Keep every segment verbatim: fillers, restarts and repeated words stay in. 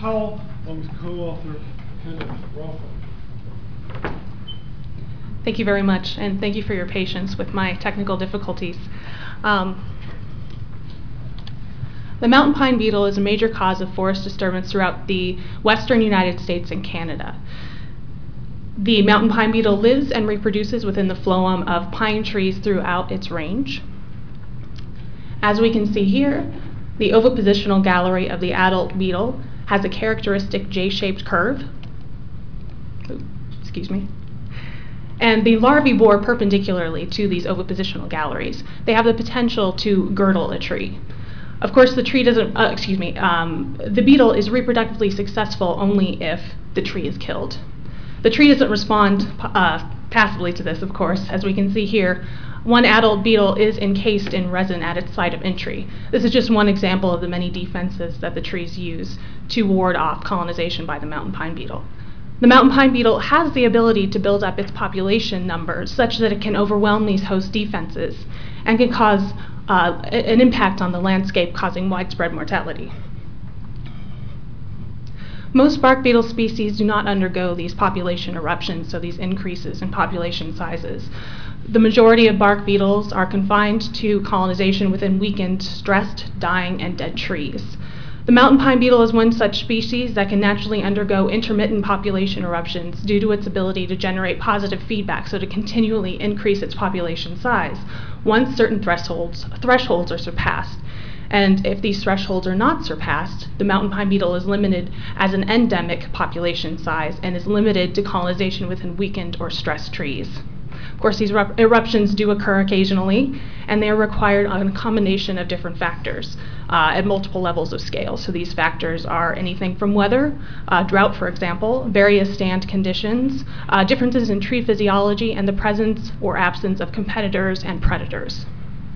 Howell, along with co-author Kenneth Rothman. Thank you very much, and thank you for your patience with my technical difficulties. Um, the mountain pine beetle is a major cause of forest disturbance throughout the western United States and Canada. The mountain pine beetle lives and reproduces within the phloem of pine trees throughout its range. As we can see here, the ovipositional gallery of the adult beetle has a characteristic J-shaped curve. Ooh, excuse me. And the larvae bore perpendicularly to these ovipositional galleries. They have the potential to girdle a tree. Of course, the tree doesn't, uh, excuse me, um, the beetle is reproductively successful only if the tree is killed. The tree doesn't respond uh, passively to this, of course. As we can see here, one adult beetle is encased in resin at its site of entry. This is just one example of the many defenses that the trees use to ward off colonization by the mountain pine beetle. The mountain pine beetle has the ability to build up its population numbers such that it can overwhelm these host defenses and can cause uh, an impact on the landscape, causing widespread mortality. Most bark beetle species do not undergo these population eruptions, so these increases in population sizes. The majority of bark beetles are confined to colonization within weakened, stressed, dying, and dead trees. The mountain pine beetle is one such species that can naturally undergo intermittent population eruptions due to its ability to generate positive feedback, so to continually increase its population size once certain thresholds, thresholds are surpassed. And if these thresholds are not surpassed, the mountain pine beetle is limited as an endemic population size and is limited to colonization within weakened or stressed trees. Of course, these eruptions do occur occasionally, and they are required on a combination of different factors uh, at multiple levels of scale. So these factors are anything from weather, uh, drought, for example, various stand conditions, uh, differences in tree physiology, and the presence or absence of competitors and predators.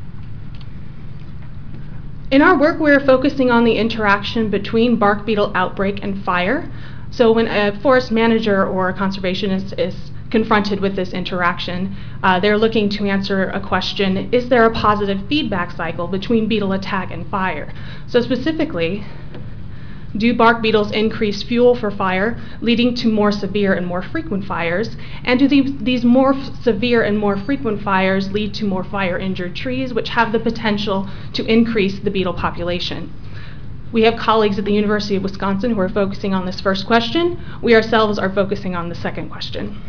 In our work, we're focusing on the interaction between bark beetle outbreak and fire. So when a forest manager or a conservationist is confronted with this interaction, uh, they're looking to answer a question: is there a positive feedback cycle between beetle attack and fire? So specifically, do bark beetles increase fuel for fire, leading to more severe and more frequent fires? And do these, these more severe and more frequent fires lead to more fire-injured trees, which have the potential to increase the beetle population? We have colleagues at the University of Wisconsin who are focusing on this first question. We ourselves are focusing on the second question.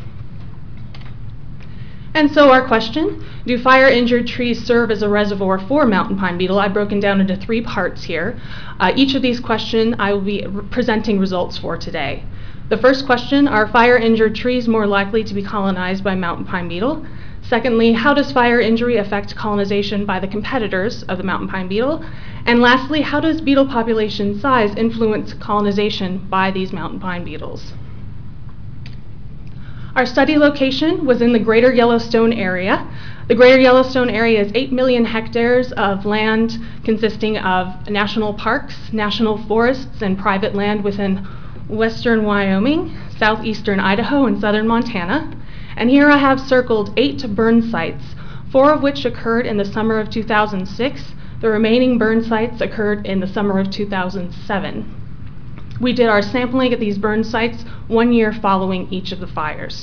And so our question, do fire-injured trees serve as a reservoir for mountain pine beetle? I've broken down into three parts here. Uh, each of these questions I will be presenting results for today. The first question, are fire-injured trees more likely to be colonized by mountain pine beetle? Secondly, how does fire injury affect colonization by the competitors of the mountain pine beetle? And lastly, how does beetle population size influence colonization by these mountain pine beetles? Our study location was in the Greater Yellowstone area. The Greater Yellowstone area is eight million hectares of land consisting of national parks, national forests, and private land within western Wyoming, southeastern Idaho, and southern Montana. And here I have circled eight burn sites, four of which occurred in the summer of two thousand six. The remaining burn sites occurred in the summer of two thousand seven. We did our sampling at these burn sites one year following each of the fires.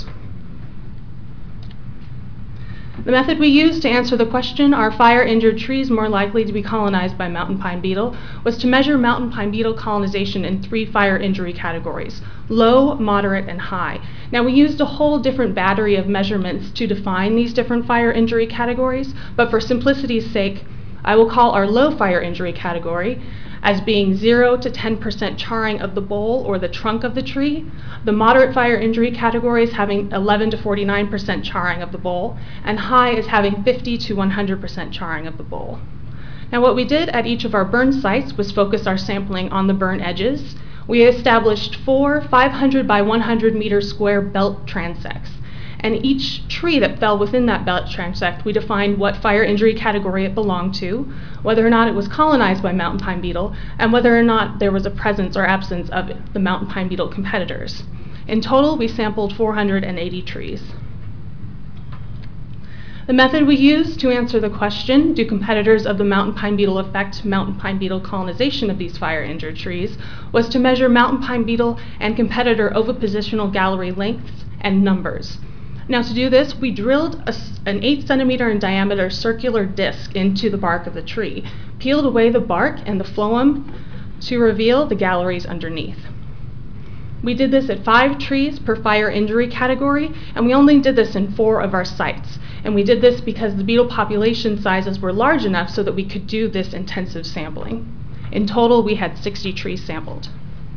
The method we used to answer the question, are fire-injured trees more likely to be colonized by mountain pine beetle, was to measure mountain pine beetle colonization in three fire injury categories: low, moderate, and high. Now, we used a whole different battery of measurements to define these different fire injury categories, but for simplicity's sake, I will call our low fire injury category as being zero to ten percent charring of the bole or the trunk of the tree. The moderate fire injury category is having eleven to forty-nine percent charring of the bole, and high is having fifty to one hundred percent charring of the bole. Now, what we did at each of our burn sites was focus our sampling on the burn edges. We established four five hundred by one hundred meter square belt transects. And each tree that fell within that belt transect, we defined what fire injury category it belonged to, whether or not it was colonized by mountain pine beetle, and whether or not there was a presence or absence of the mountain pine beetle competitors. In total, we sampled four hundred eighty trees. The method we used to answer the question, do competitors of the mountain pine beetle affect mountain pine beetle colonization of these fire-injured trees, was to measure mountain pine beetle and competitor ovipositional gallery lengths and numbers. Now to do this, we drilled a, an eight centimeter in diameter circular disc into the bark of the tree, peeled away the bark and the phloem to reveal the galleries underneath. We did this at five trees per fire injury category, and we only did this in four of our sites. And we did this because the beetle population sizes were large enough so that we could do this intensive sampling. In total, we had sixty trees sampled.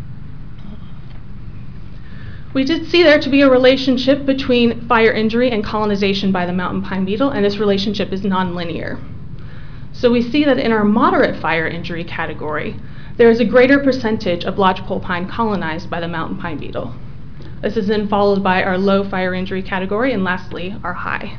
We did see there to be a relationship between fire injury and colonization by the mountain pine beetle, and this relationship is nonlinear. So we see that in our moderate fire injury category, there is a greater percentage of lodgepole pine colonized by the mountain pine beetle. This is then followed by our low fire injury category, and lastly, our high.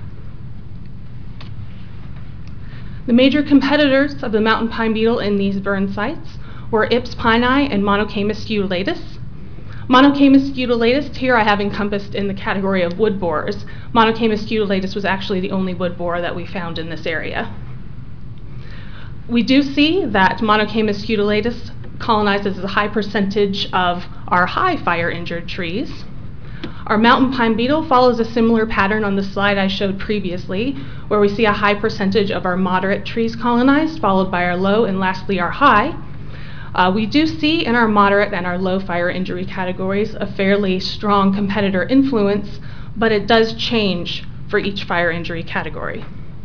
The major competitors of the mountain pine beetle in these burn sites were Ips pinei and Monocamus scutulatus. Monocamus scutulatus, here I have encompassed in the category of wood borers. Monocamus scutulatus was actually the only wood borer that we found in this area. We do see that Monocamus scutulatus colonizes a high percentage of our high fire-injured trees. Our mountain pine beetle follows a similar pattern on the slide I showed previously, where we see a high percentage of our moderate trees colonized, followed by our low, and lastly our high. Uh, we do see in our moderate and our low fire injury categories a fairly strong competitor influence, but it does change for each fire injury category.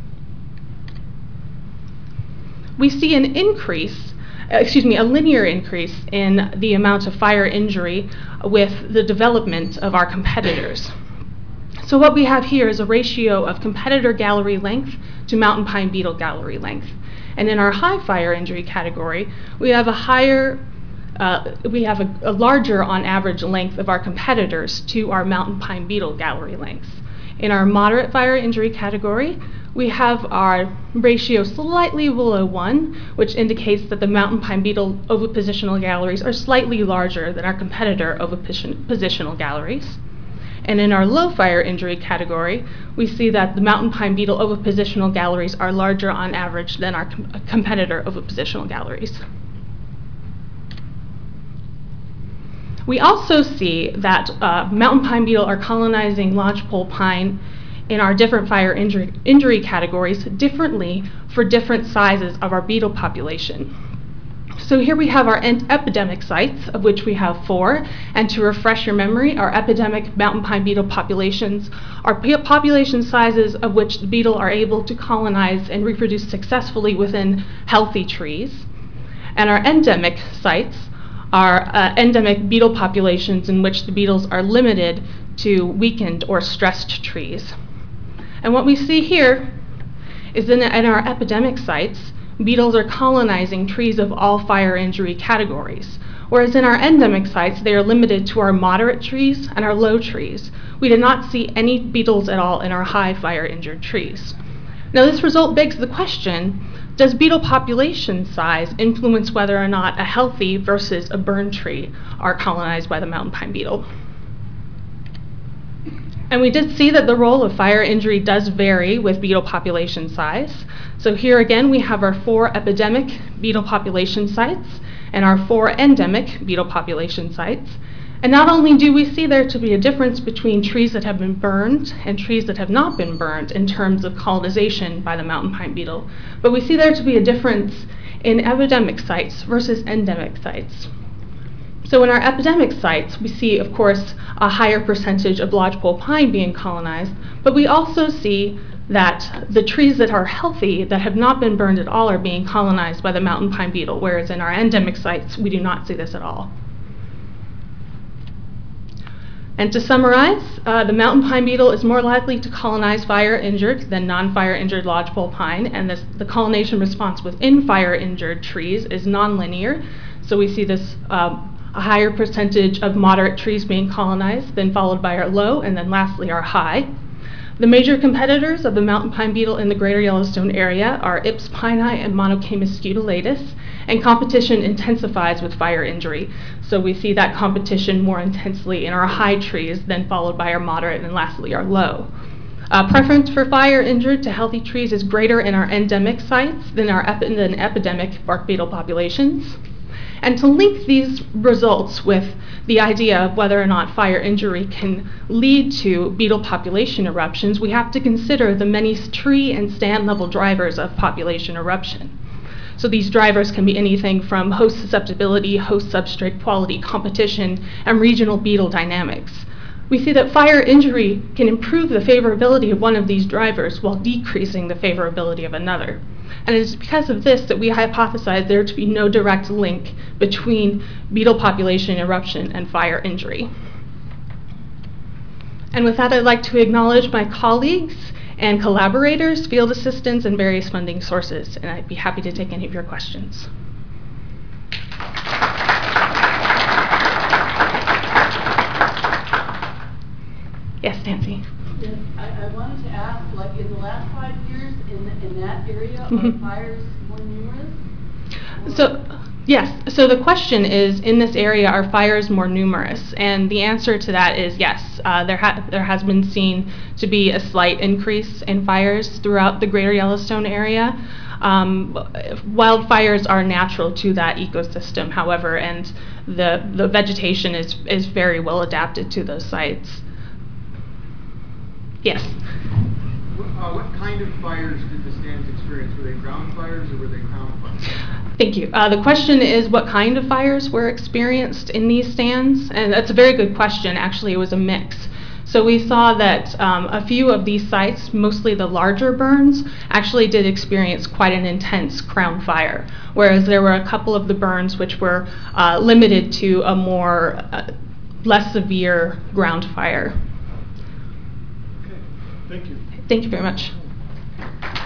We see an increase, excuse me, a linear increase in the amount of fire injury with the development of our competitors. So what we have here is a ratio of competitor gallery length to mountain pine beetle gallery length. And in our high fire injury category, we have a higher, uh, we have a, a larger on average length of our competitors to our mountain pine beetle gallery lengths. In our moderate fire injury category, we have our ratio slightly below one, which indicates that the mountain pine beetle ovipositional galleries are slightly larger than our competitor ovipositional galleries. And in our low fire injury category, we see that the mountain pine beetle ovipositional galleries are larger on average than our com competitor ovipositional galleries. We also see that uh, mountain pine beetle are colonizing lodgepole pine in our different fire injury, injury categories differently for different sizes of our beetle population. So here we have our epidemic sites, of which we have four, and to refresh your memory, our epidemic mountain pine beetle populations are population sizes of which the beetle are able to colonize and reproduce successfully within healthy trees. And our endemic sites are uh, endemic beetle populations in which the beetles are limited to weakened or stressed trees. And what we see here is that in our epidemic sites, beetles are colonizing trees of all fire injury categories, whereas in our endemic sites, they are limited to our moderate trees and our low trees. We did not see any beetles at all in our high fire injured trees. Now this result begs the question, does beetle population size influence whether or not a healthy versus a burned tree are colonized by the mountain pine beetle? And we did see that the role of fire injury does vary with beetle population size. So here again, we have our four epidemic beetle population sites and our four endemic beetle population sites. And not only do we see there to be a difference between trees that have been burned and trees that have not been burned in terms of colonization by the mountain pine beetle, but we see there to be a difference in epidemic sites versus endemic sites. So in our epidemic sites, we see, of course, a higher percentage of lodgepole pine being colonized, but we also see that the trees that are healthy, that have not been burned at all, are being colonized by the mountain pine beetle, whereas in our endemic sites, we do not see this at all. And to summarize, uh, the mountain pine beetle is more likely to colonize fire-injured than non-fire-injured lodgepole pine, and this, the colonization response within fire-injured trees is nonlinear. So we see this um, a higher percentage of moderate trees being colonized, then followed by our low, and then lastly our high. The major competitors of the mountain pine beetle in the greater Yellowstone area are Ips pinei and Monocamus scutulatus, and competition intensifies with fire injury. So we see that competition more intensely in our high trees, then followed by our moderate, and lastly our low. Uh, preference for fire injured to healthy trees is greater in our endemic sites than our epi than epidemic bark beetle populations. And to link these results with the idea of whether or not fire injury can lead to beetle population eruptions, we have to consider the many tree and stand level drivers of population eruption. So these drivers can be anything from host susceptibility, host substrate quality, competition, and regional beetle dynamics. We see that fire injury can improve the favorability of one of these drivers while decreasing the favorability of another. And it is because of this that we hypothesize there to be no direct link between beetle population eruption and fire injury. And with that, I'd like to acknowledge my colleagues and collaborators, field assistants, and various funding sources, and I'd be happy to take any of your questions. Yes, Nancy. Yes, I, I wanted to ask, like in the last five years, in, in that area, Mm-hmm. are fires more numerous? Or- So, yes, so the question is, in this area, are fires more numerous? And the answer to that is yes. Uh, there, ha there has been seen to be a slight increase in fires throughout the greater Yellowstone area. Um, wildfires are natural to that ecosystem, however, and the, the vegetation is, is very well adapted to those sites. Yes? Uh, what kind of fires did the stands experience? Were they ground fires or were they crown fires? Thank you. Uh, the question is what kind of fires were experienced in these stands? And that's a very good question. Actually, it was a mix. So we saw that um, a few of these sites, mostly the larger burns, actually did experience quite an intense crown fire, whereas there were a couple of the burns which were uh, limited to a more, uh, less severe ground fire. Okay, thank you. Thank you very much.